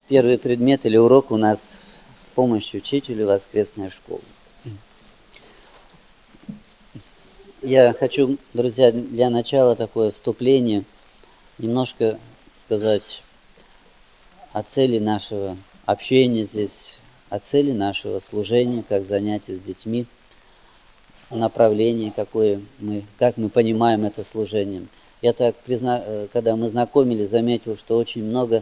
Первый предмет или урок у нас в помощь учителю воскресная школа. Я хочу, друзья, для начала такое вступление немножко сказать о цели нашего общения здесь, о цели нашего служения, как занятия с детьми, о направлении, как мы понимаем это служение. Я так, когда мы знакомились, заметил, что очень много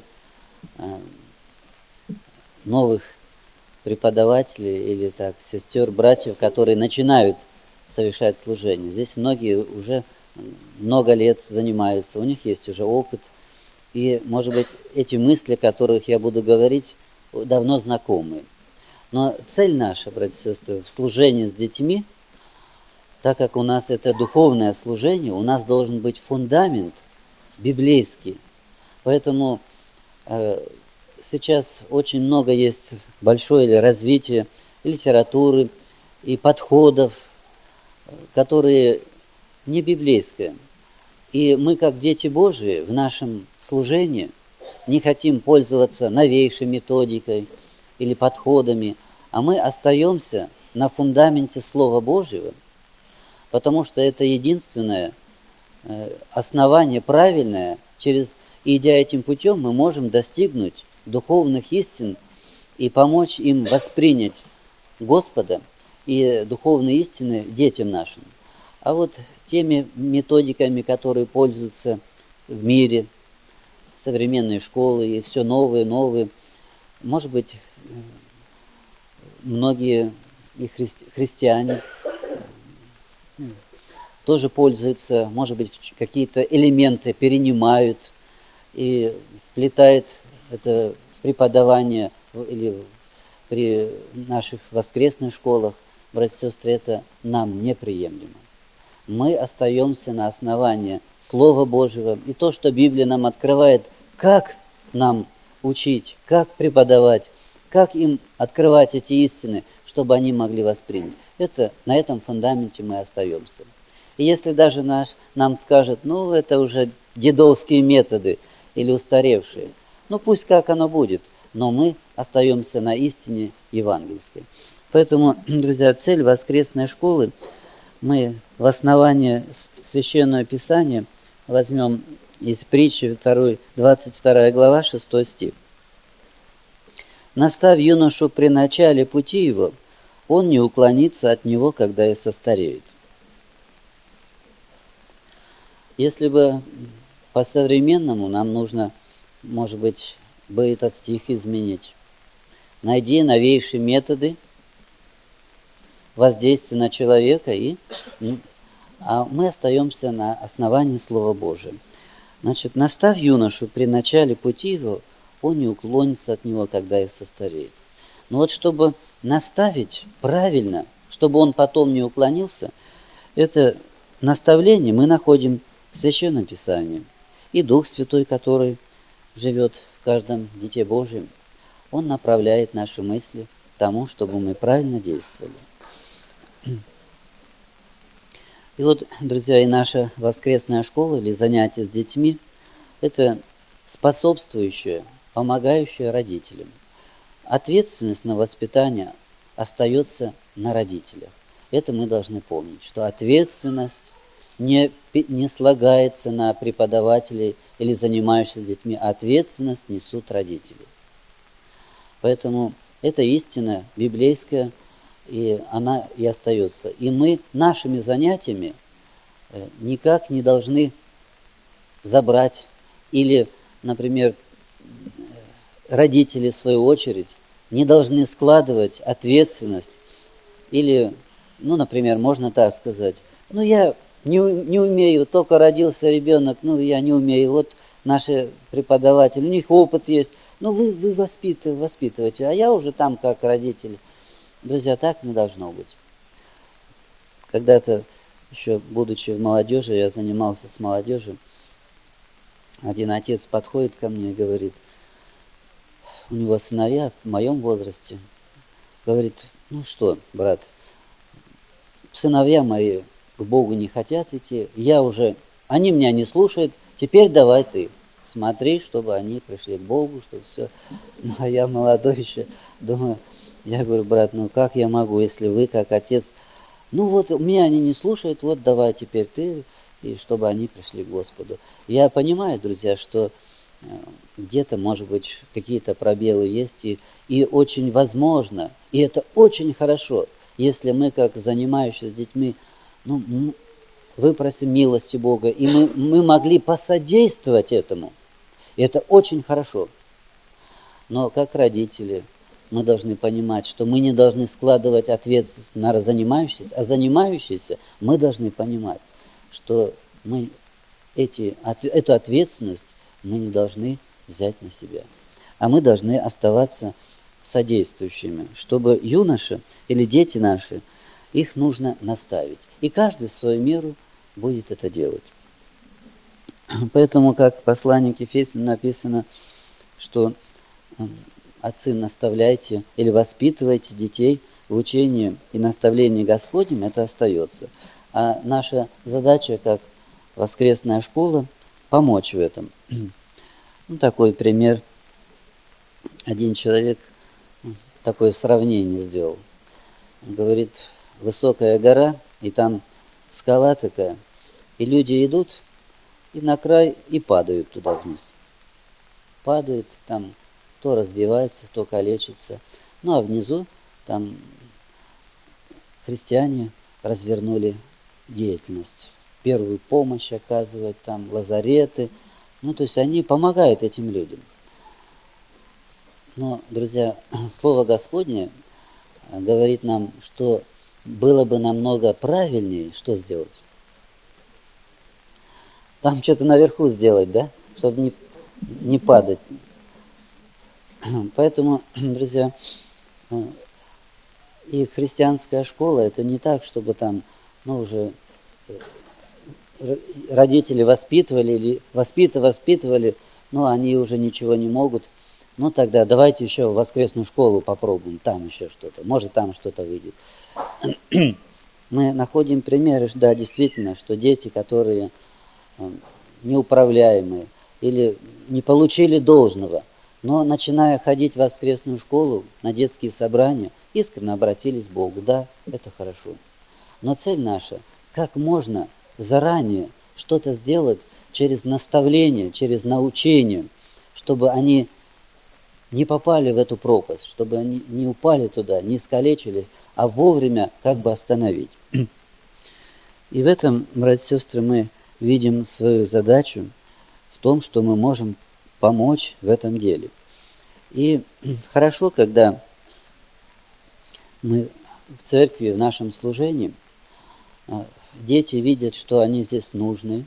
новых преподавателей или так сестер, братьев, которые начинают совершать служение. Здесь многие уже много лет занимаются, у них есть уже опыт. И, может быть, эти мысли, о которых я буду говорить, давно знакомы. Но цель наша, братья и сестры, в служении с детьми, так как у нас это духовное служение, у нас должен быть фундамент библейский. Поэтому сейчас очень много есть большое развитие литературы и подходов, которые не библейские. И мы, как дети Божии, в нашем служении не хотим пользоваться новейшей методикой или подходами, а мы остаемся на фундаменте Слова Божьего, потому что это единственное основание правильное. Идя этим путем, мы можем достигнуть духовных истин и помочь им воспринять Господа и духовные истины детям нашим. А вот теми методиками, которые пользуются в мире, современные школы и все новые, может быть, многие и христиане тоже пользуются, может быть, какие-то элементы перенимают и вплетают это преподавание или при наших воскресных школах. Братья и сестры, это нам неприемлемо. Мы остаемся на основании Слова Божьего и то, что Библия нам открывает, как нам учить, как преподавать, как им открывать эти истины, чтобы они могли воспринять. На этом фундаменте мы остаемся. И если даже нам скажут, это уже дедовские методы или устаревшие, пусть как оно будет, но мы остаемся на истине евангельской. Поэтому, друзья, цель воскресной школы, мы в основании Священного Писания возьмем из притчи 22 глава, 6 стих. «Наставь юношу при начале пути его, он не уклонится от него, когда и состареет». Если бы по-современному нам нужно, может быть, бы этот стих изменить. Найди новейшие методы воздействия на человека, а мы остаемся на основании Слова Божия. Значит, наставь юношу при начале пути его, он не уклонится от него, когда и состареет. Чтобы наставить правильно, чтобы он потом не уклонился, это наставление мы находим в Священном Писании. И Дух Святой, который живет в каждом Дите Божьем, он направляет наши мысли к тому, чтобы мы правильно действовали. И вот, друзья, и наша воскресная школа или занятия с детьми – это способствующее, помогающее родителям. Ответственность на воспитание остается на родителях. Это мы должны помнить, что ответственность не слагается на преподавателей или занимающихся с детьми, а ответственность несут родители. Поэтому это истина библейская, и она и остается. И мы нашими занятиями никак не должны забрать, или, например, родители, в свою очередь, не должны складывать ответственность, или, например, можно так сказать, я не умею, только родился ребенок, я не умею, вот наши преподаватели, у них опыт есть, вы воспитываете, а я уже там как родитель. Друзья, так не должно быть. Когда-то, еще будучи в молодежи, я занимался с молодежью, один отец подходит ко мне и говорит, у него сыновья в моем возрасте, говорит, что, брат, сыновья мои к Богу не хотят идти, они меня не слушают, теперь давай ты. смотри, чтобы они пришли к Богу, чтобы все. Ну, а я молодой еще, думаю, я говорю, брат, ну как я могу, если вы как отец, ну вот меня они не слушают, вот давай теперь ты, и чтобы они пришли к Господу. Я понимаю, друзья, что где-то, может быть, какие-то пробелы есть, и очень возможно, и это очень хорошо, если мы, как занимающиеся с детьми, ну, выпросим милости Бога, и мы могли посодействовать этому. И это очень хорошо. Но как родители мы должны понимать, что мы не должны складывать ответственность на занимающихся, а занимающиеся мы должны понимать, что мы эту ответственность мы не должны взять на себя. А мы должны оставаться содействующими, чтобы юноши или дети наши, их нужно наставить. И каждый в свою меру будет это делать. Поэтому, как в послании к Ефесянам написано, что отцы, наставляйте или воспитывайте детей в учении и наставлении Господнем, это остается. А наша задача, как воскресная школа, помочь в этом. Ну, такой пример. Один человек такое сравнение сделал. Он говорит, высокая гора, и там скала такая, и люди идут, и на край, и падают туда вниз. Падают, там то разбивается, то калечится. Ну, а внизу там христиане развернули деятельность. Первую помощь оказывают, там лазареты. Ну, то есть они помогают этим людям. Но, друзья, Слово Господне говорит нам, что было бы намного правильнее, что сделать? Там что-то наверху сделать, да? Чтобы не падать. Поэтому, друзья, и христианская школа, это не так, чтобы там, ну, уже родители воспитывали, или воспитывали, но они уже ничего не могут. Ну, тогда давайте еще в воскресную школу попробуем, там еще что-то, может, там что-то выйдет. Мы находим примеры, да, действительно, что дети, которые неуправляемые или не получили должного, но, начиная ходить в воскресную школу, на детские собрания, искренне обратились к Богу. Да, это хорошо. Но цель наша, как можно заранее что-то сделать через наставление, через научение, чтобы они не попали в эту пропасть, чтобы они не упали туда, не искалечились, а вовремя как бы остановить. И в этом, братья и сестры, мы видим свою задачу в том, что мы можем помочь в этом деле. И хорошо, когда мы в церкви, в нашем служении, дети видят, что они здесь нужны,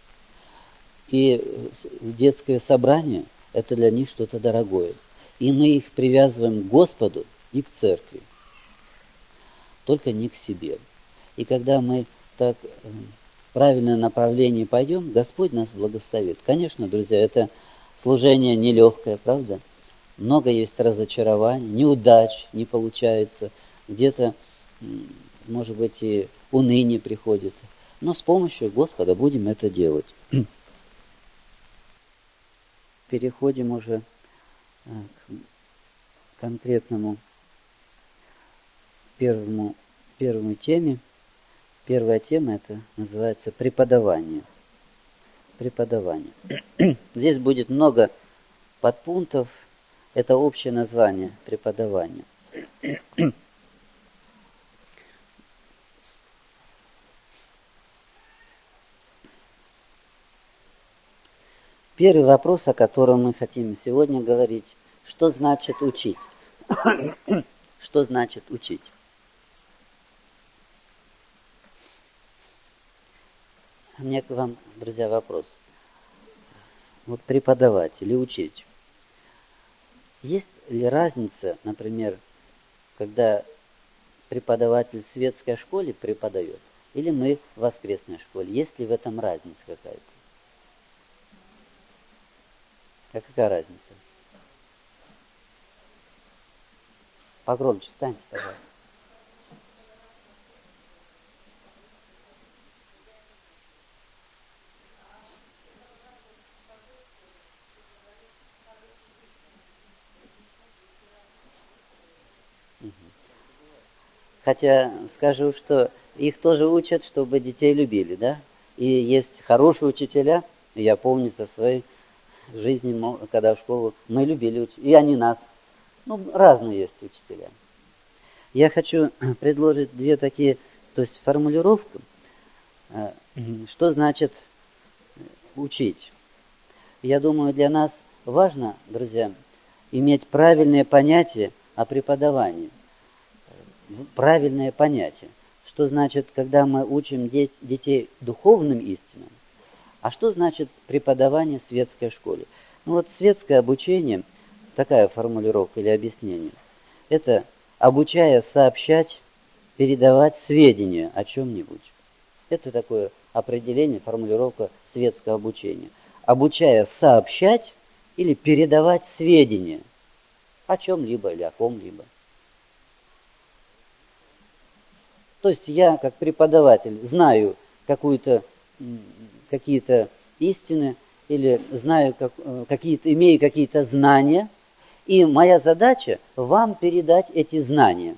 и детское собрание – это для них что-то дорогое. И мы их привязываем к Господу и к церкви, только не к себе. И когда мы так в правильное направление пойдем, Господь нас благословит. Конечно, друзья, это служение нелегкое, правда? Много есть разочарований, неудач не получается. Где-то, может быть, и уныние приходит. Но с помощью Господа будем это делать. Переходим уже к конкретному первой теме. Первая тема это называется преподавание. Преподавание. Здесь будет много подпунктов. Это общее название преподавания. Первый вопрос, о котором мы хотим сегодня говорить, что значит учить? Что значит учить? У меня к вам, друзья, вопрос. Вот преподавать или учить. Есть ли разница, например, когда преподаватель в светской школе преподает, или мы в воскресной школе? Есть ли в этом разница какая-то? А какая разница? Погромче встаньте, пожалуйста. Хотя скажу, что их тоже учат, чтобы детей любили, да? И есть хорошие учителя. Я помню со своей жизни, когда в школу, мы любили учителей, и они нас. Ну, разные есть учителя. Я хочу предложить две такие, то есть формулировку, что значит учить. Я думаю, для нас важно, друзья, иметь правильное понятие о преподавании. Правильное понятие. Что значит, когда мы учим детей духовным истинам, а что значит преподавание в светской школе? Ну вот светское обучение, такая формулировка или объяснение, это обучая сообщать, передавать сведения о чем-нибудь. Это такое определение, формулировка светского обучения. Обучая сообщать или передавать сведения о чем-либо или о ком-либо. То есть я, как преподаватель, знаю какие-то истины или знаю имею какие-то знания, и моя задача вам передать эти знания.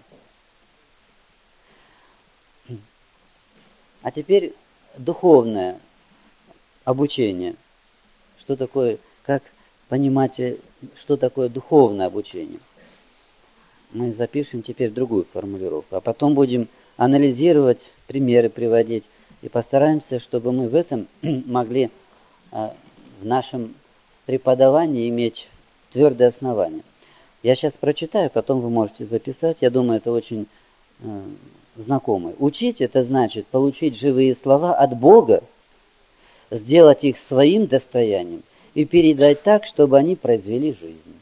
А теперь духовное обучение. Что такое, как понимать, что такое духовное обучение? Мы запишем теперь другую формулировку, а потом будем анализировать, примеры приводить, и постараемся, чтобы мы в этом могли в нашем преподавании иметь твердое основание. Я сейчас прочитаю, потом вы можете записать. Я думаю, это очень знакомое. Учить — это значит получить живые слова от Бога, сделать их своим достоянием и передать так, чтобы они произвели жизнь.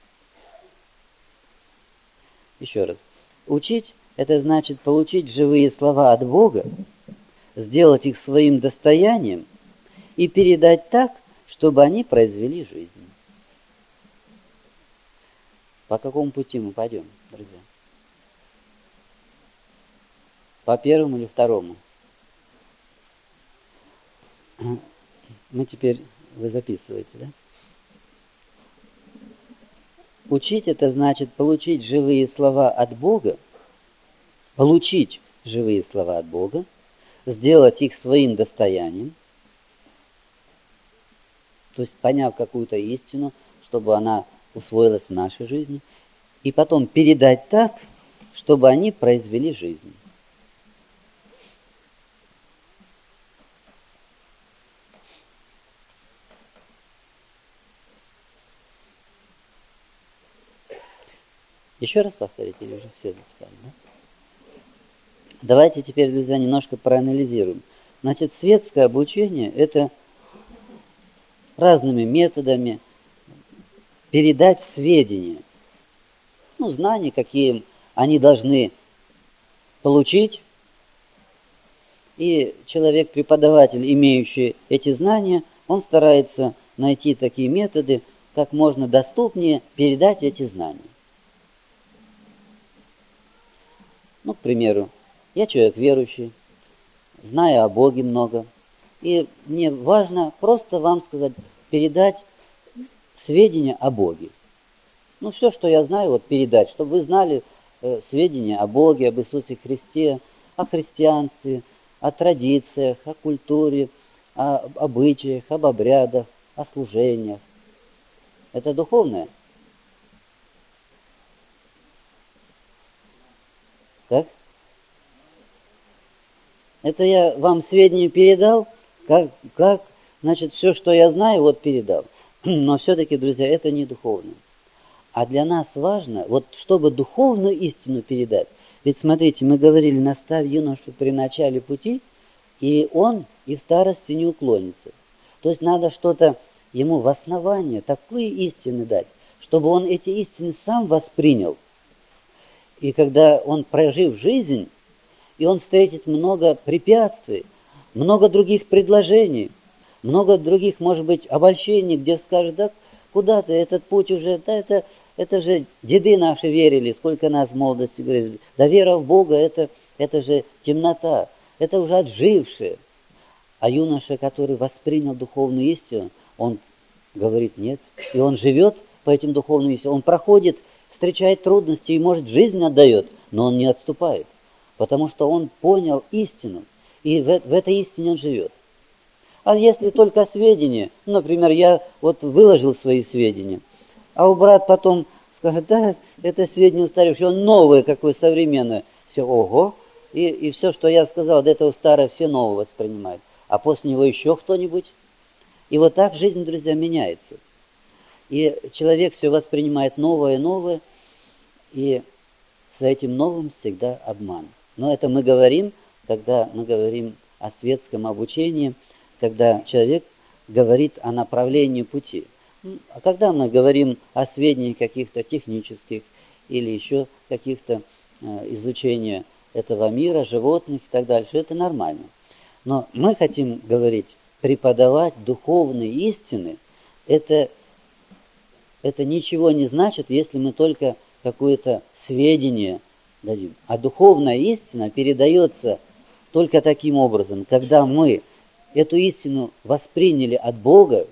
Еще раз. Учить — это значит получить живые слова от Бога, сделать их своим достоянием и передать так, чтобы они произвели жизнь. По какому пути мы пойдем, друзья? По первому или второму? Мы теперь, вы записываете, да? Учить — это значит получить живые слова от Бога, получить живые слова от Бога, сделать их своим достоянием, то есть поняв какую-то истину, чтобы она усвоилась в нашей жизни, и потом передать так, чтобы они произвели жизнь. Еще раз повторите, или уже все записали, да? Давайте теперь, друзья, немножко проанализируем. Значит, светское обучение – это разными методами передать сведения, знания, какие они должны получить. И человек-преподаватель, имеющий эти знания, он старается найти такие методы, как можно доступнее передать эти знания. К примеру, я человек верующий, знаю о Боге много, и мне важно просто вам сказать, передать сведения о Боге. Все, что я знаю, передать, чтобы вы знали сведения о Боге, об Иисусе Христе, о христианстве, о традициях, о культуре, о обычаях, об обрядах, о служениях. Это духовное. Так? Это я вам сведения передал, значит, все, что я знаю, передал. Но все-таки, друзья, это не духовно. А для нас важно, чтобы духовную истину передать. Ведь смотрите, мы говорили, наставь юношу при начале пути, и он и в старости не уклонится. То есть надо что-то ему в основание, такие истины дать, чтобы он эти истины сам воспринял. И когда он, прожив жизнь, и он встретит много препятствий, много других предложений, много других, может быть, обольщений, где скажут, да куда ты, этот путь уже, да это же деды наши верили, сколько нас в молодости говорили, да вера в Бога, это же темнота, это уже отжившее. А юноша, который воспринял духовную истину, он говорит нет, и он живет по этим духовным истинам, он проходит, встречает трудности и, может, жизнь отдает, но он не отступает. потому что он понял истину, и в этой истине он живет. А если только сведения, например, я вот выложил свои сведения, а у брат потом скажет, да, это сведения устаревшие, он новое, какое современное. Все, ого, и все, что я сказал, до этого старое, все новое воспринимают. А после него еще кто-нибудь. И вот так жизнь, друзья, меняется. И человек все воспринимает новое и новое, и с этим новым всегда обман. Но это мы говорим, когда мы говорим о светском обучении, когда человек говорит о направлении пути. А когда мы говорим о сведениях каких-то технических или еще каких-то изучения этого мира, животных и так дальше, это нормально. Но мы хотим говорить, преподавать духовные истины, это ничего не значит, если мы только какое-то сведение дадим. А духовная истина передается только таким образом, когда мы эту истину восприняли от Бога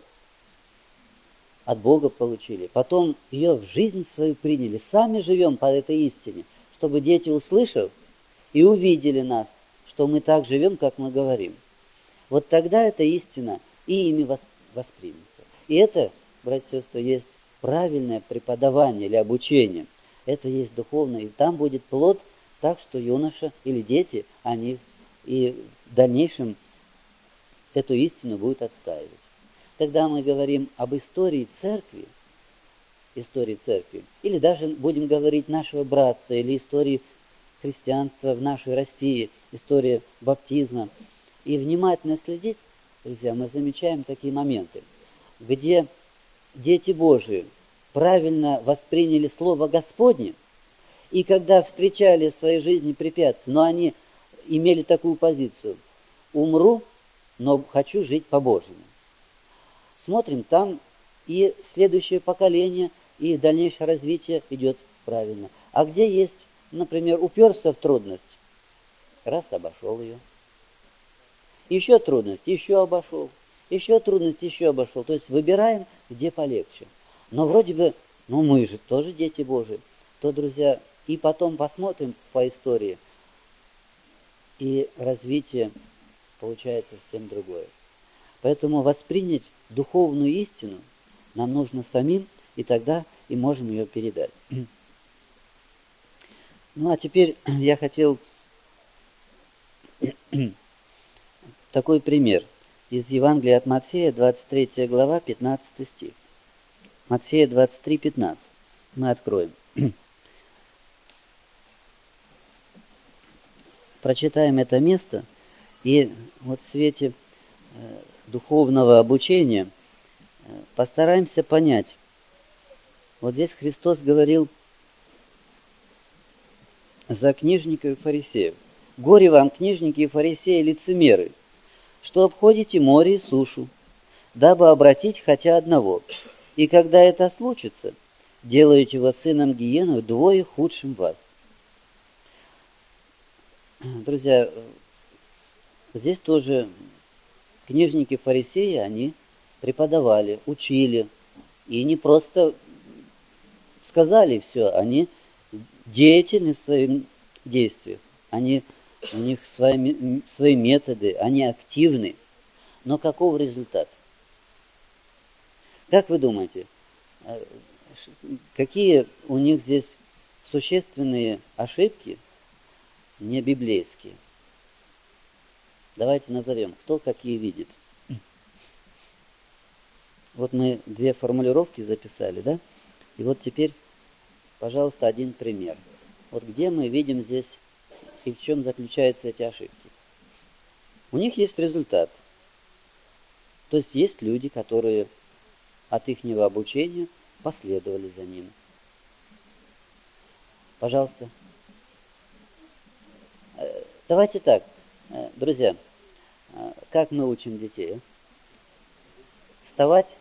получили, потом ее в жизнь свою приняли, сами живем по этой истине, чтобы дети, услышав и увидели нас, что мы так живем, как мы говорим. Вот тогда эта истина и ими воспримется. И это, братья и сестры, есть правильное преподавание или обучение. Это есть духовное, и там будет плод, так что юноша или дети, они и в дальнейшем эту истину будут отстаивать. Когда мы говорим об истории церкви, или даже будем говорить нашего братства, или истории христианства в нашей России, история баптизма, и внимательно следить, друзья, мы замечаем такие моменты, где дети Божии правильно восприняли Слово Господне, и когда встречали в своей жизни препятствия, но они имели такую позицию: умру, но хочу жить по-божьему. Смотрим, там и следующее поколение, и дальнейшее развитие идет правильно. А где есть, например, уперся в трудность, раз обошел ее. Еще трудность, еще обошел. Еще трудность, еще обошел. То есть выбираем, где полегче. Но вроде бы, мы же тоже дети Божии. То, друзья, и потом посмотрим по истории, и развитие получается совсем другое. Поэтому воспринять духовную истину нам нужно самим, и тогда и можем ее передать. Ну, а теперь я хотел такой пример из Евангелия от Матфея, 23 глава, 15 стих. Матфея 23, 15. Мы откроем. Прочитаем это место, и вот в свете духовного обучения постараемся понять. Вот здесь Христос говорил за книжников и фарисеев. «Горе вам, книжники и фарисеи, лицемеры, что обходите море и сушу, дабы обратить хотя одного. И когда это случится, делаете его сыном гиены вдвое худшим вас». Друзья, здесь тоже книжники фарисеи, они преподавали, учили, и не просто сказали все, они деятельны в своих действиях, у них свои методы, они активны. Но каков результат? Как вы думаете, какие у них здесь существенные ошибки, не библейские? Давайте назовем, кто какие видит. Вот мы две формулировки записали, да? И вот теперь, пожалуйста, один пример. Вот где мы видим здесь и в чем заключаются эти ошибки. У них есть результат. То есть есть люди, которые от ихнего обучения последовали за ним. Пожалуйста. Давайте так, друзья, как мы учим детей? Вставать?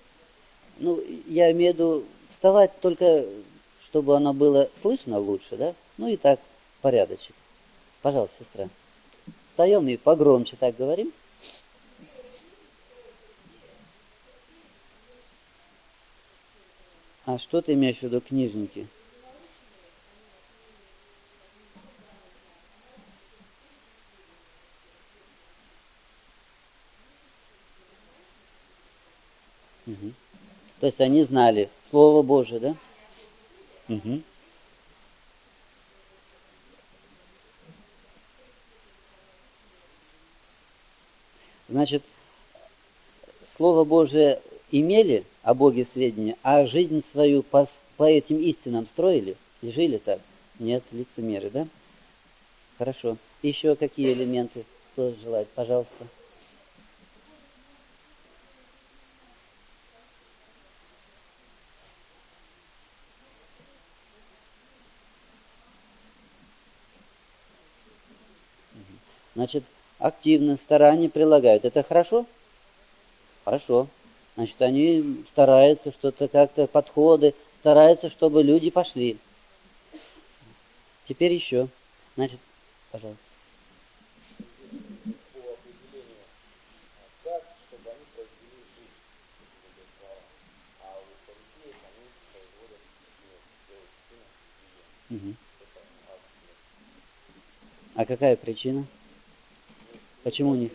Я имею в виду вставать только, чтобы оно было слышно лучше, да? И так, порядочек. Пожалуйста, сестра. Встаем и погромче так говорим. А что ты имеешь в виду, книжники? То есть они знали Слово Божие, да? Угу. Значит, Слово Божие имели о Боге сведения, а жизнь свою по этим истинам строили и жили так? Нет, лицемеры, да? Хорошо. Еще какие элементы? Кто желает? Пожалуйста. Значит, активно старания прилагают. Это хорошо? Хорошо. Значит, они стараются что-то как-то, подходы, стараются, чтобы люди пошли. Теперь еще. Значит, пожалуйста. Угу. А какая причина? Почему у них?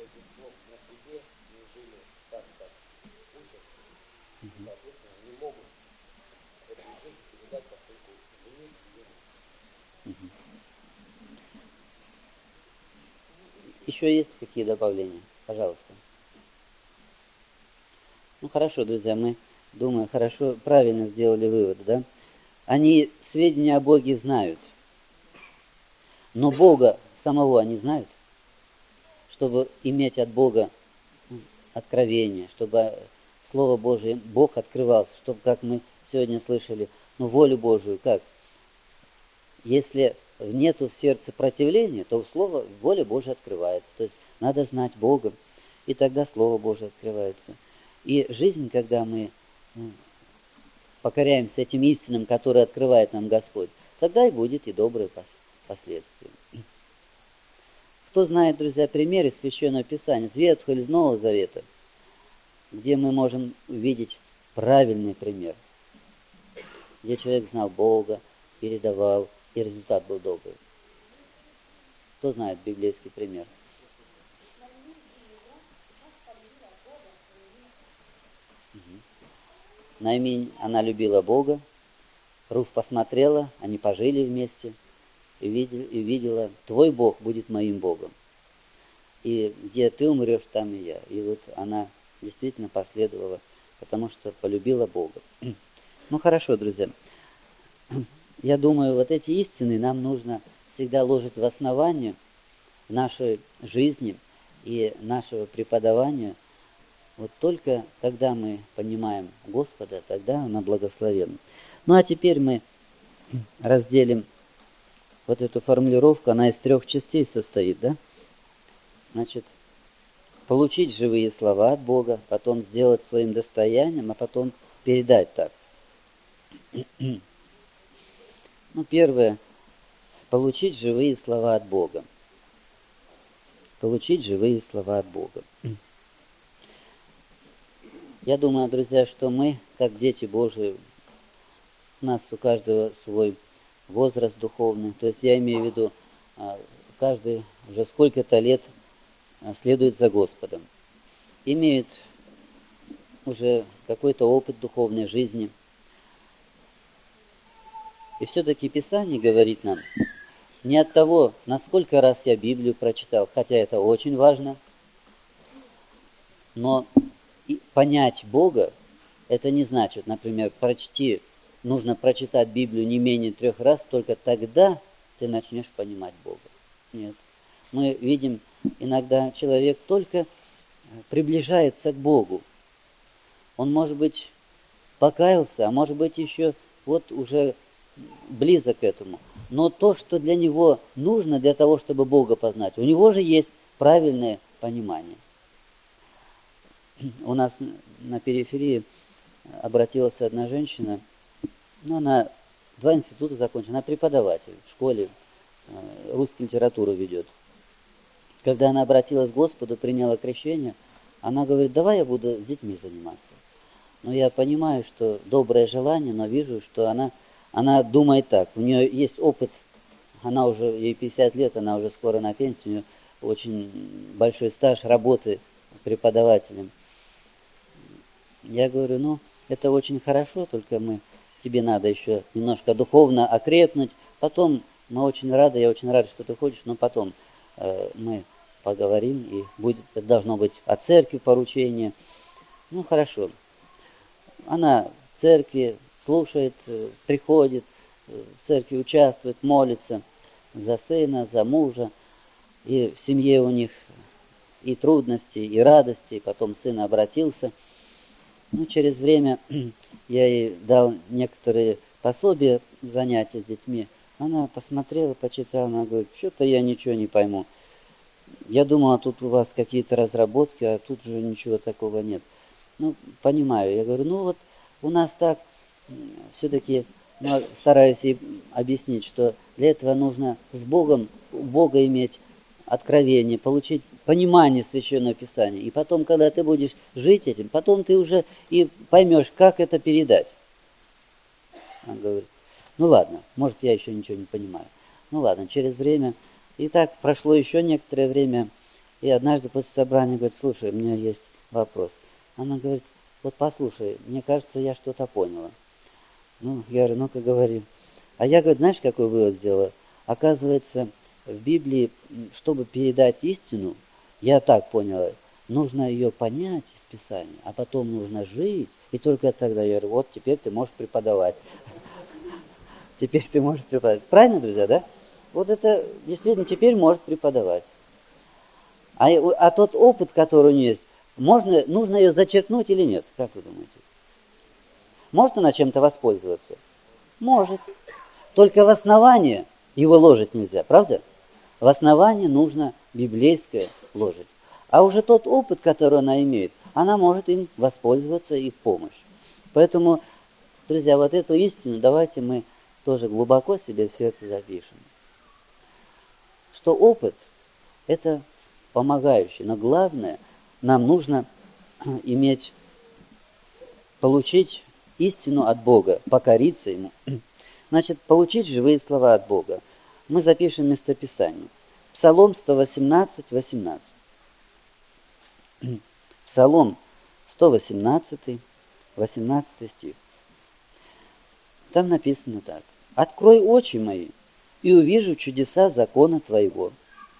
Еще есть какие добавления? Пожалуйста. Ну хорошо, друзья, мы, думаю, хорошо, правильно сделали вывод, да? Они сведения о Боге знают, но Бога самого они знают, чтобы иметь от Бога откровение, чтобы Слово Божие, Бог открывался, чтобы, как мы сегодня слышали, волю Божию, как? Если нету в сердце противления, то Слово, воля Божия открывается. То есть надо знать Бога, и тогда Слово Божие открывается. И жизнь, когда мы покоряемся этим истинам, которые открывает нам Господь, тогда и будет и добрые последствия. Кто знает, друзья, примеры Священного Писания, из Ветхого или из Нового Завета, где мы можем увидеть правильный пример, где человек знал Бога, передавал, и результат был добрый. Кто знает библейский пример? Наимень, она любила Бога, Руфь посмотрела, они пожили вместе, и видела, твой Бог будет моим Богом. И где ты умрешь, там и я. И вот она действительно последовала, потому что полюбила Бога. Ну хорошо, друзья. Я думаю, вот эти истины нам нужно всегда ложить в основание нашей жизни и нашего преподавания. Вот только когда мы понимаем Господа, тогда Он благословен. Ну а теперь мы разделим вот эту формулировку, она из 3 частей состоит, да? Значит, получить живые слова от Бога, потом сделать своим достоянием, а потом передать так. Ну, первое, получить живые слова от Бога. Получить живые слова от Бога. Я думаю, друзья, что мы, как дети Божии, у нас у каждого свой возраст духовный. То есть я имею в виду, каждый уже сколько-то лет следует за Господом. Имеет уже какой-то опыт духовной жизни. И все-таки Писание говорит нам, не от того, насколько раз я Библию прочитал, хотя это очень важно, но понять Бога, это не значит, например, нужно прочитать Библию не менее 3 раз, только тогда ты начнешь понимать Бога. Нет. Мы видим, иногда человек только приближается к Богу. Он, может быть, покаялся, а может быть, еще вот уже близок к этому. Но то, что для него нужно для того, чтобы Бога познать, у него же есть правильное понимание. У нас на периферии обратилась одна женщина, она 2 института закончила, она преподаватель в школе, русскую литературу ведет. Когда она обратилась к Господу, приняла крещение, она говорит, давай я буду с детьми заниматься. Но я понимаю, что доброе желание, но вижу, что она думает так, у нее есть опыт, ей 50 лет, она уже скоро на пенсию, у нее очень большой стаж работы преподавателем. Я говорю, это очень хорошо, только тебе надо еще немножко духовно окрепнуть. Потом я очень рад, что ты ходишь, но потом мы поговорим, и это должно быть о церкви поручение. Ну, хорошо. Она в церкви слушает, приходит, в церкви участвует, молится за сына, за мужа. И в семье у них и трудности, и радости. И потом сын обратился. Ну, через время я ей дал некоторые пособия, занятия с детьми. Она посмотрела, почитала, она говорит, что-то я ничего не пойму. Я думала, тут у вас какие-то разработки, а тут же ничего такого нет. Ну, понимаю. Я говорю, ну вот у нас так, все-таки стараюсь ей объяснить, что для этого нужно с Богом, у Бога иметь откровение, получить понимание Священного Писания. И потом, когда ты будешь жить этим, потом ты уже и поймешь, как это передать. Она говорит, ну ладно, может, я еще ничего не понимаю. Ну ладно, через время. И так прошло еще некоторое время. И однажды после собрания говорит, слушай, у меня есть вопрос. Она говорит, вот послушай, мне кажется, я что-то поняла. Ну, я говорю, ну-ка говори. А я, говорит, знаешь, какой вывод сделала? Оказывается, в Библии, чтобы передать истину, я так поняла, нужно ее понять из Писания, а потом нужно жить, и только тогда я говорю, вот теперь ты можешь преподавать. Теперь ты можешь преподавать. Правильно, друзья, да? Вот это действительно теперь может преподавать. А тот опыт, который у нее есть, нужно ее зачеркнуть или нет? Как вы думаете? Может она чем-то воспользоваться? Может. Только в основание его ложить нельзя, правда? В основание нужно библейское ложить. А уже тот опыт, который она имеет, она может им воспользоваться и в помощь. Поэтому, друзья, вот эту истину давайте мы тоже глубоко себе в сердце запишем. Что опыт – это помогающий, но главное, нам нужно получить истину от Бога, покориться Ему. Значит, получить живые слова от Бога. Мы запишем местописание. Псалом 118, 18. Псалом 118, 18 стих. Там написано так. «Открой очи мои, и увижу чудеса закона Твоего».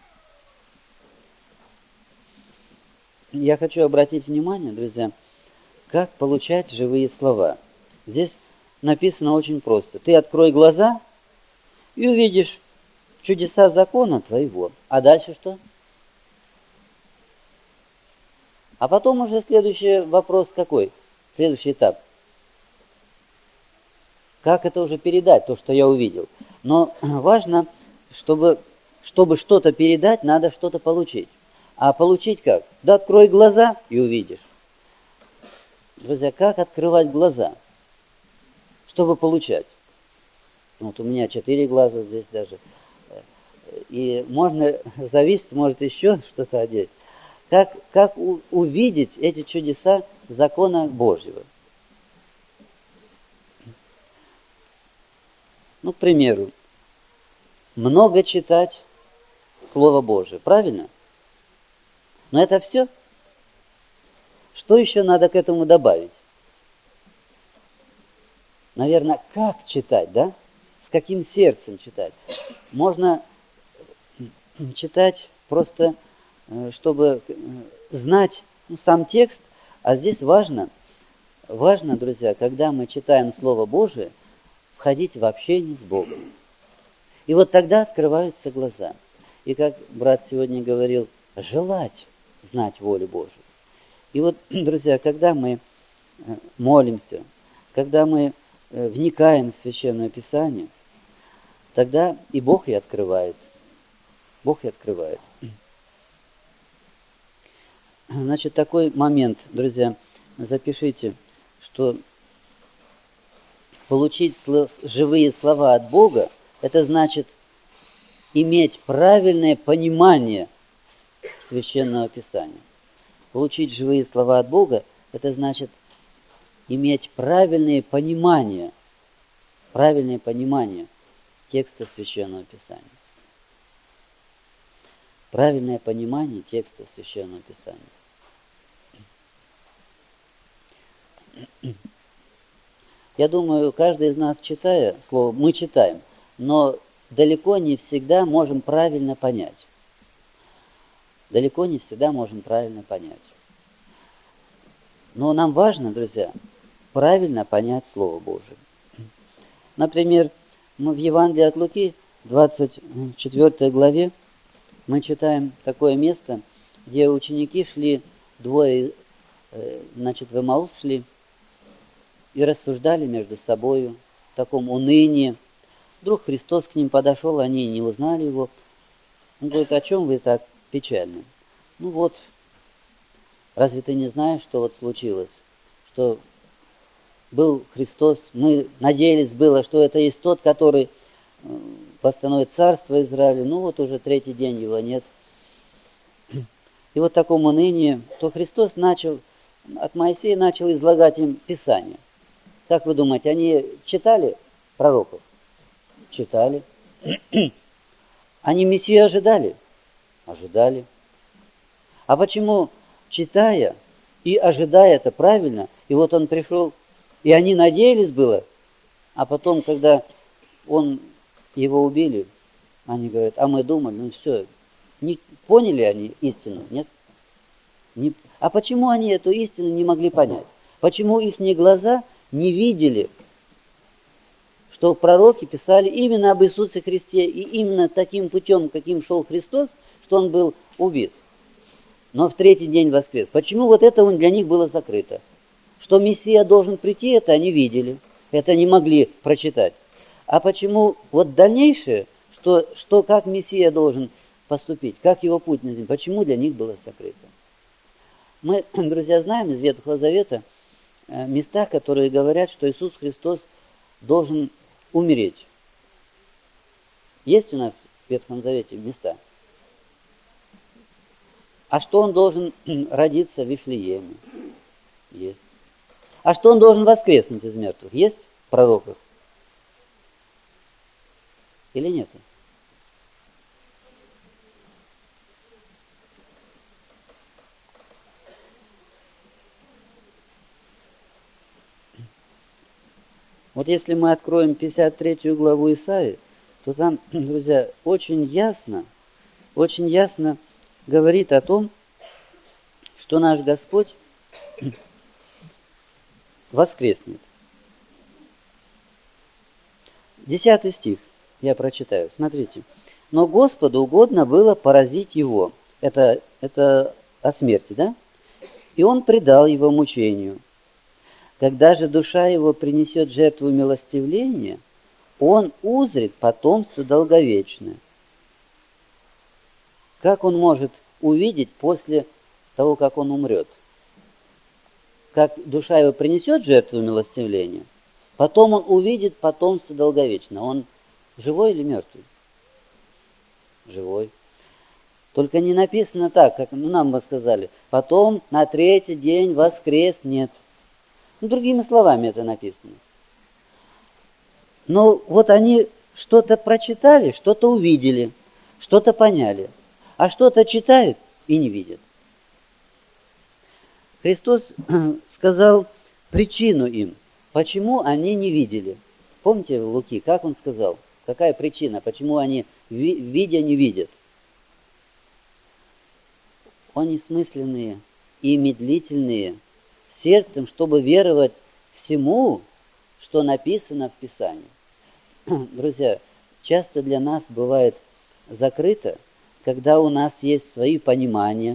Я хочу обратить внимание, друзья, как получать живые слова. Здесь написано очень просто. Ты открой глаза и увидишь чудеса закона Твоего. А дальше что? А потом уже следующий вопрос какой? Следующий этап. Как это уже передать, то, что я увидел? Но важно, чтобы что-то передать, надо что-то получить. А получить как? Да открой глаза и увидишь. Друзья, как открывать глаза, чтобы получать? Вот у меня 4 глаза здесь даже. И зависит, может еще что-то одеть. Как увидеть эти чудеса закона Божьего? Ну, к примеру, много читать Слово Божие, правильно? Но это все? Что еще надо к этому добавить? Наверное, как читать, да? С каким сердцем читать? Можно читать просто, чтобы знать сам текст, а здесь важно, друзья, когда мы читаем Слово Божие, входить в общение с Богом. И вот тогда открываются глаза. И как брат сегодня говорил, желать знать волю Божию. И вот, друзья, когда мы молимся, когда мы вникаем в Священное Писание, тогда и Бог и открывает. Бог и открывает. Значит, такой момент, друзья, запишите, что получить живые слова от Бога, это значит иметь правильное понимание Священного Писания. Получить живые слова от Бога, это значит иметь правильное понимание текста Священного Писания. Правильное понимание текста Священного Писания. Я думаю, каждый из нас, читая слово, мы читаем, но далеко не всегда можем правильно понять. Далеко не всегда можем правильно понять. Но нам важно, друзья, правильно понять Слово Божие. Например, мы в Евангелии от Луки, 24 главе, мы читаем такое место, где ученики шли, двое, в Эмаус шли, и рассуждали между собою в таком унынии. Вдруг Христос к ним подошел, они не узнали его. Он говорит: о чем вы так печальны? Ну вот, разве ты не знаешь, что вот случилось? Что был Христос, мы надеялись было, что это есть тот, который восстановит царство Израиля. Ну вот уже третий день его нет. И вот в таком унынии, то Христос от Моисея начал излагать им Писание. Как вы думаете, они читали пророков? Читали. Они Мессию ожидали? Ожидали. А почему, читая и ожидая это правильно, и вот он пришел, и они надеялись было, а потом, когда его убили, они говорят: а мы думали, ну все, не поняли они истину, нет? А почему они эту истину не могли понять? Почему их глаза не видели, что пророки писали именно об Иисусе Христе, и именно таким путем, каким шел Христос, что он был убит, но в третий день воскрес? Почему вот это для них было закрыто? Что Мессия должен прийти, это они видели, это не могли прочитать. А почему вот дальнейшее, как Мессия должен поступить, как его путь на землю, почему для них было закрыто? Мы, друзья, знаем из Ветхого Завета места, которые говорят, что Иисус Христос должен умереть. Есть у нас в Ветхом Завете места? А что он должен родиться в Вифлееме? Есть. А что он должен воскреснуть из мертвых? Есть в пророках? Или нет? Вот если мы откроем 53 главу Исаии, то там, друзья, очень ясно говорит о том, что наш Господь воскреснет. 10 стих я прочитаю. Смотрите. «Но Господу угодно было поразить его». Это о смерти, да? «И он предал его мучению. Когда же душа его принесет жертву милостивления, он узрит потомство долговечное». Как он может увидеть после того, как он умрет? Как душа его принесет жертву милостивления, потом он увидит потомство долговечное. Он живой или мертвый? Живой. Только не написано так, как нам бы сказали: потом на третий день воскреснет. Другими словами это написано. Но вот они что-то прочитали, что-то увидели, что-то поняли, а что-то читают и не видят. Христос сказал причину им, почему они не видели. Помните в Луки, как он сказал? Какая причина, почему они, видя, не видят? Они смысленные и медлительные сердцем, чтобы веровать всему, что написано в Писании. Друзья, часто для нас бывает закрыто, когда у нас есть свои понимания,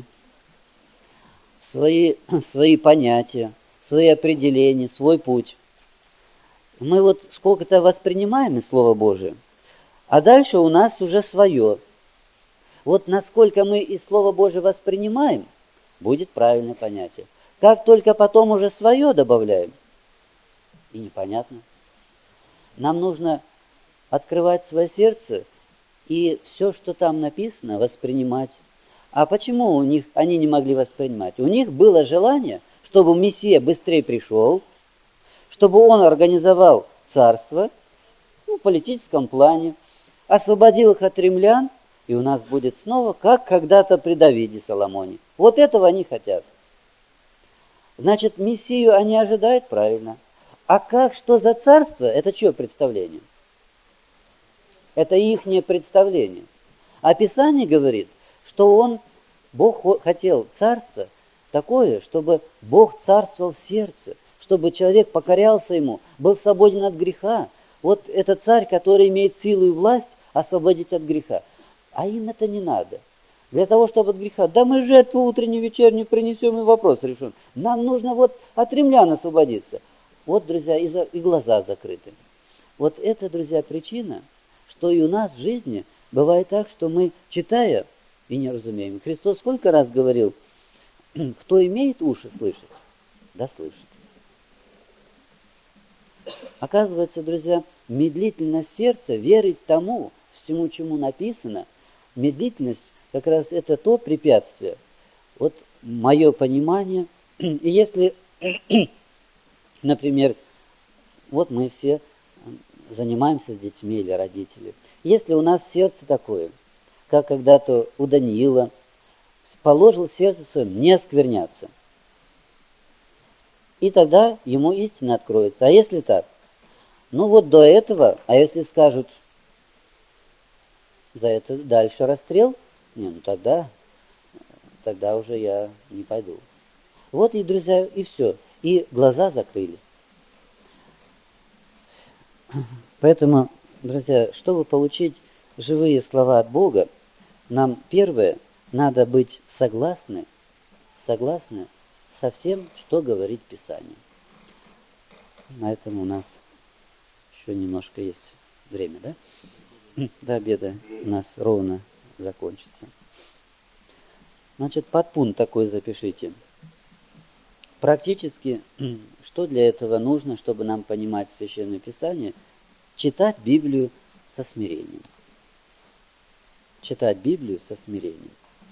свои понятия, свои определения, свой путь. Мы вот сколько-то воспринимаем из Слова Божия, а дальше у нас уже свое. Вот насколько мы из Слова Божия воспринимаем, будет правильное понятие. Как только потом уже свое добавляем, и непонятно. Нам нужно открывать свое сердце и все, что там написано, воспринимать. А почему они не могли воспринимать? У них было желание, чтобы Мессия быстрее пришел, чтобы он организовал царство, в политическом плане, освободил их от римлян, и у нас будет снова, как когда-то при Давиде Соломоне. Вот этого они хотят. Значит, Мессию они ожидают правильно. А как, что за царство, это чье представление? Это ихнее представление. А Писание говорит, что Бог хотел царство такое, чтобы Бог царствовал в сердце, чтобы человек покорялся Ему, был свободен от греха. Вот это царь, который имеет силу и власть освободить от греха. А им это не надо. Для того, чтобы от греха, да мы жертву утреннюю, вечернюю принесем, и вопрос решен. Нам нужно вот от римлян освободиться. Вот, друзья, и глаза закрыты. Вот это, друзья, причина, что и у нас в жизни бывает так, что мы, читая, и не разумеем. Христос сколько раз говорил, кто имеет уши слышать, да слышит. Оказывается, друзья, медлительность сердца, верить тому, всему, чему написано, медлительность как раз это то препятствие. Вот мое понимание. И если, например, вот мы все занимаемся с детьми или родители. Если у нас сердце такое, как когда-то у Даниила, положил сердце своем не оскверняться, и тогда ему истина откроется. А если так? Ну вот до этого, а если скажут, за это дальше расстрел, не, ну тогда уже я не пойду. Вот и, друзья, и все. И глаза закрылись. Поэтому, друзья, чтобы получить живые слова от Бога, нам первое, надо быть согласны со всем, что говорит Писание. На этом у нас еще немножко есть время, да? До обеда у нас ровно закончится. Значит, подпункт такой запишите. Практически, что для этого нужно, чтобы нам понимать Священное Писание? Читать Библию со смирением. Читать Библию со смирением.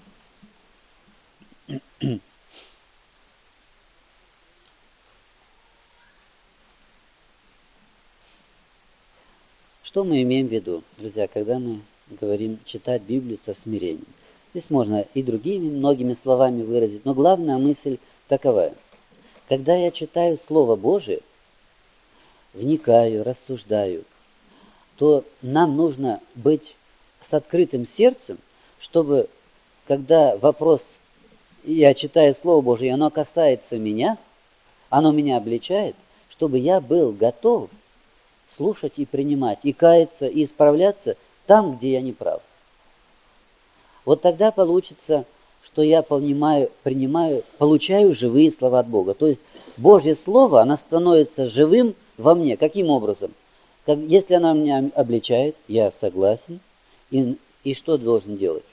Что мы имеем в виду, друзья, когда мы говорим читать Библию со смирением? Здесь можно и другими многими словами выразить, но главная мысль таковая. Когда я читаю Слово Божие, вникаю, рассуждаю, то нам нужно быть с открытым сердцем, чтобы, когда вопрос, я читаю Слово Божие, и оно касается меня, оно меня обличает, чтобы я был готов слушать и принимать, и каяться, и исправляться там, где я не прав. Вот тогда получится, что я получаю живые слова от Бога. То есть Божье Слово, оно становится живым во мне. Каким образом? Если оно меня обличает, я согласен. И что должен делать?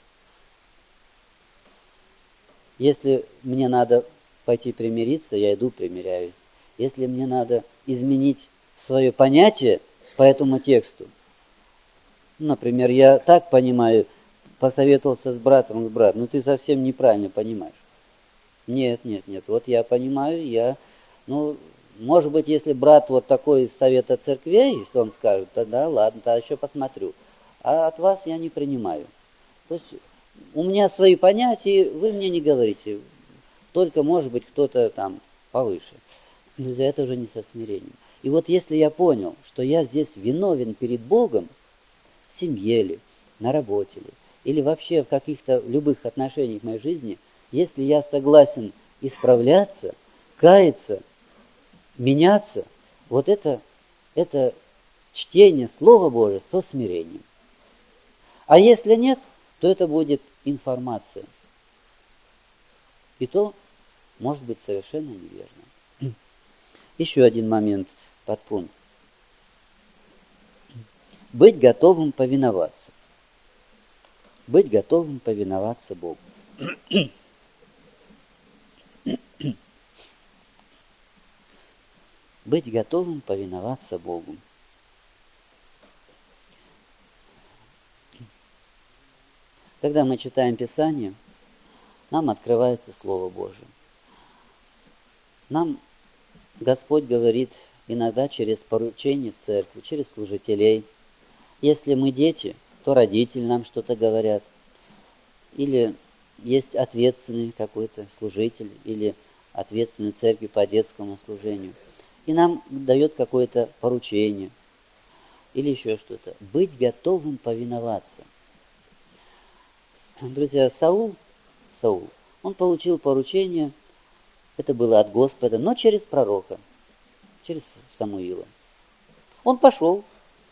Если мне надо пойти примириться, я иду примиряюсь. Если мне надо изменить свое понятие по этому тексту, например, я так понимаю, посоветовался с братом, он говорит, брат, ну ты совсем неправильно понимаешь. Нет, вот я понимаю, может быть, если брат вот такой из совета церквей, если он скажет, тогда ладно, тогда еще посмотрю. А от вас я не принимаю. То есть у меня свои понятия, вы мне не говорите. Только, может быть, кто-то там повыше. Но за это уже не со смирением. И вот если я понял, что я здесь виновен перед Богом, в семье ли, на работе ли, или вообще в каких-то любых отношениях в моей жизни, если я согласен исправляться, каяться, меняться, вот это чтение Слова Божия со смирением. А если нет, то это будет информация. И то может быть совершенно неверно. Еще один момент, подпункт. Быть готовым повиноваться. Быть готовым повиноваться Богу. Быть готовым повиноваться Богу. Когда мы читаем Писание, нам открывается Слово Божие. Нам Господь говорит иногда через поручение в церкви, через служителей. Если мы дети, то родители нам что-то говорят. Или есть ответственный какой-то служитель, или ответственный церкви по детскому служению. и нам дает какое-то поручение или еще что-то. Быть готовым повиноваться. Друзья, Саул, он получил поручение, это было от Господа, но через пророка, через Самуила. Он пошел,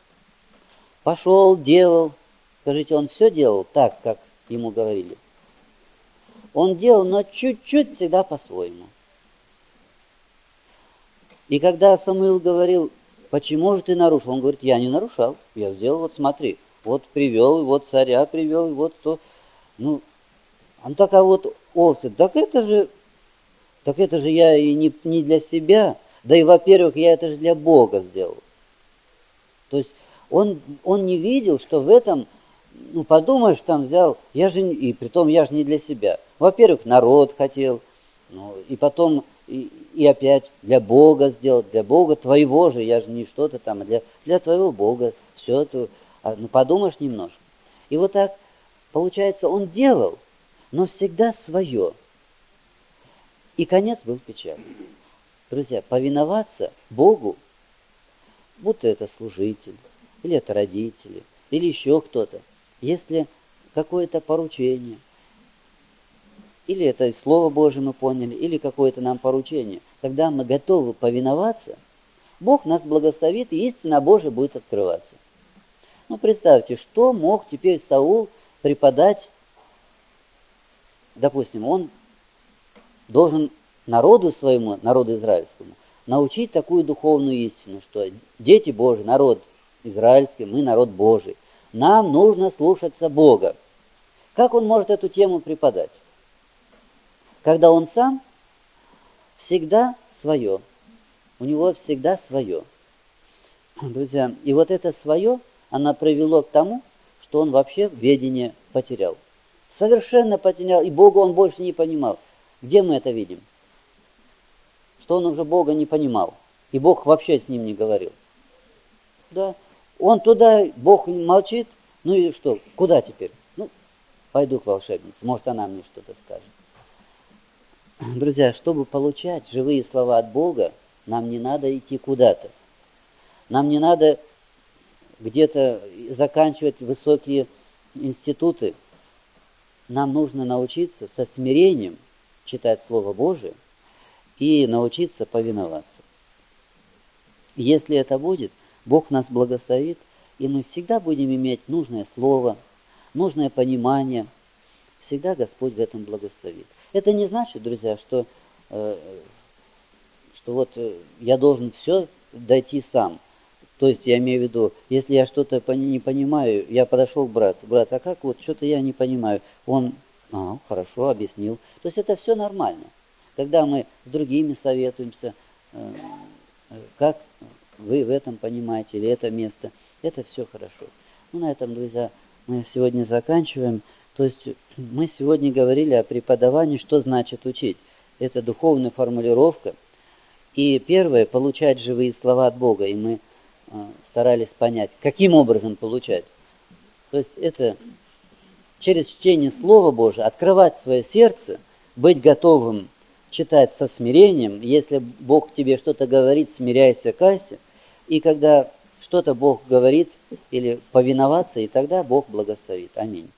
делал. Скажите, он все делал так, как ему говорили? Он делал, но чуть-чуть всегда по-своему. И когда Самуил говорил, почему же ты нарушил? Он говорит, я не нарушал, я сделал, вот смотри, вот привел, вот царя привел, вот то. Ну, он так, а вот овцы, так это же я и не для себя, да и, во-первых, я это же для Бога сделал. То есть он не видел, что в этом, ну, подумаешь, там взял, и притом я же не для себя. Во-первых, народ хотел, ну, и потом, и опять для Бога сделал, для Бога твоего же, я же не что-то там, а для твоего Бога, все это, ну, подумаешь немножко. И вот так, получается, он делал, но всегда свое. И конец был печальный. Друзья, повиноваться Богу, будто это служитель, или это родители, или еще кто-то, если какое-то поручение, или это Слово Божие мы поняли, или какое-то нам поручение, когда мы готовы повиноваться, Бог нас благословит, и истина Божия будет открываться. Ну, представьте, что мог теперь Саул преподать, допустим, он должен народу своему, народу израильскому, научить такую духовную истину, что дети Божьи, народ израильский, мы народ Божий. Нам нужно слушаться Бога. Как он может эту тему преподать? Когда он сам всегда свое. У него всегда свое. Друзья, и вот это свое, оно привело к тому, что он вообще ведение потерял. Совершенно потерял, и Бога он больше не понимал. Где мы это видим? Что он уже Бога не понимал, и Бог вообще с ним не говорил. Да, он туда, Бог молчит, ну и что, куда теперь? Ну, пойду к волшебнице, может она мне что-то скажет. Друзья, чтобы получать живые слова от Бога, нам не надо идти куда-то. Нам не надо где-то заканчивать высокие институты. Нам нужно научиться со смирением читать Слово Божие и научиться повиноваться. Если это будет, Бог нас благословит, и мы всегда будем иметь нужное слово, нужное понимание. Всегда Господь в этом благословит. Это не значит, друзья, что вот я должен все дойти сам. То есть я имею в виду, если я что-то не понимаю, я подошел к брату, брат, а как вот что-то я не понимаю, он, хорошо, объяснил. То есть это все нормально. Когда мы с другими советуемся, как вы в этом понимаете, или это место, это все хорошо. Ну, на этом, друзья, мы сегодня заканчиваем. То есть мы сегодня говорили о преподавании, что значит учить. Это духовная формулировка. И первое, получать живые слова от Бога. И мы старались понять, каким образом получать. То есть это через чтение Слова Божия открывать свое сердце, быть готовым читать со смирением. Если Бог тебе что-то говорит, смиряйся, кайся. И когда что-то Бог говорит, или повиноваться, и тогда Бог благословит. Аминь.